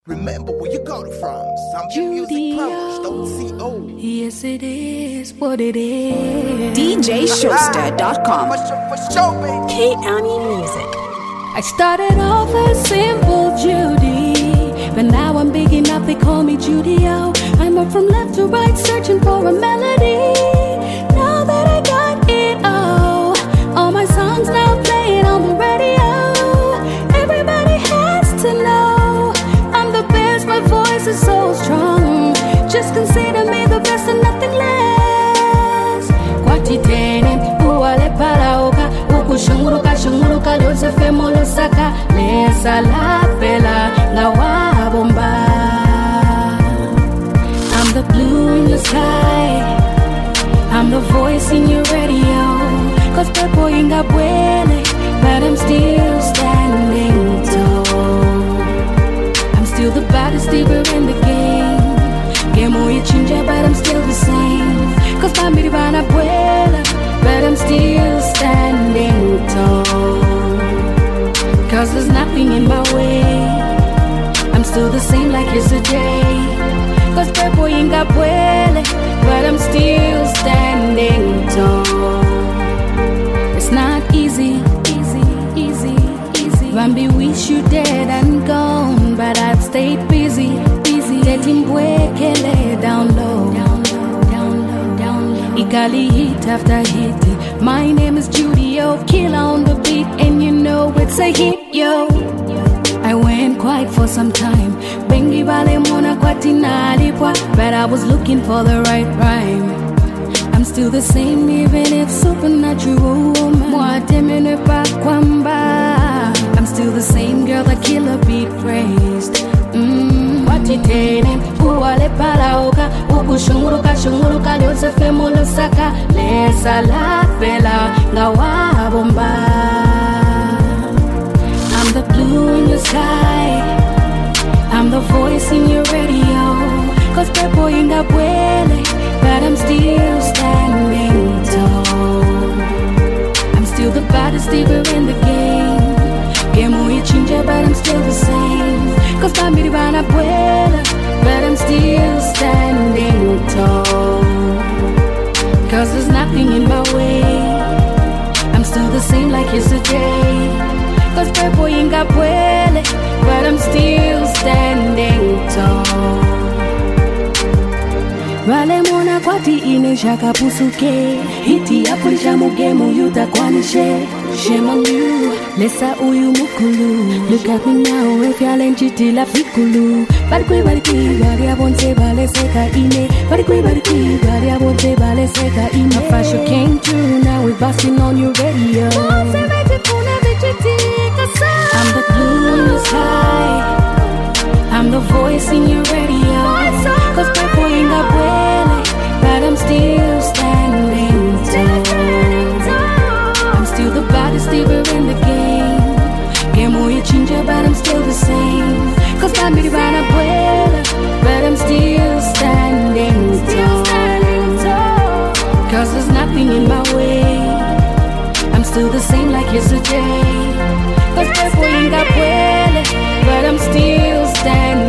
Remember where you got it from. Zambia Music Powers, .co. Yes, it is what it is. DJShowster.com. K Annie Music. I started off as simple Judy, but now I'm big enough, they call me Judy-O. I'm up from left to right, searching for a melody. Now that I got it all my songs now playing on the radio. Everybody has to know I'm the best, my voice is so strong. Just consider me the best and nothing less. Kwatitene, uwale paraoka, ukushunguruka, shunguruka, lose femo losaka, lesa la pela, la wabomba. I'm the blue in the sky, I'm the voice in your radio. Cause pepo inga puele, but I'm still standing tall. I'm still the baddest diva in the game. Game muy chinja, but I'm still the same. Cause mami ribana puela, but I'm still standing tall. Cause there's nothing in my way, I'm still the same like yesterday. Cause pepo inga puele, but I'm still standing tall. It's not easy, Bambi wish you dead and gone, but I've stayed busy, getting bwekele down low. Ikali hit after hit. My name is Judy-O, killer on the beat, and you know it's a hit, yo. I went quiet for some time, bengi vale mona kwatina lipwa, but I was looking for the right rhyme. I'm still the same even if supernatural woman. I'm still the same girl that killer beat praised. Watitene, uwale paraoka, ukushunguruka, shunguruka, lose femo losaka, lesa la pela, ngawa bomba. I'm the blue in the sky, I'm the voice in your radio. Cause pepo inga puele, but I'm still standing tall. I'm still the baddest diva in the game. Game muy chinja, but I'm still the same. Cause mami ribana puela, but I'm still standing tall. Cause there's nothing in my way, I'm still the same like yesterday. Cause pepo inga puele, but I'm still standing tall. Vale mona kwati ine shaka pusuke, hiti ya pulisha mugemu yuta kwanishe. Shame on you, lesa uyu mukulu. Look at me now, if you're lenchiti la fikulu. Barikui, baria bonse bale seka ine. Barikui, baria bonse bale seka ine. My fashion came true, now we busting on your radio. I'm the blue in the sky, I'm the voice in your radio. Cause pepo inga puele, but I'm still standing tall. I'm still the baddest diva in the game. Game muy chinja, but I'm still the same. Cause mami ribana puela, but I'm still standing tall. Cause there's nothing in my way, I'm still the same like yesterday. Cause pepo inga puele, but I'm still standing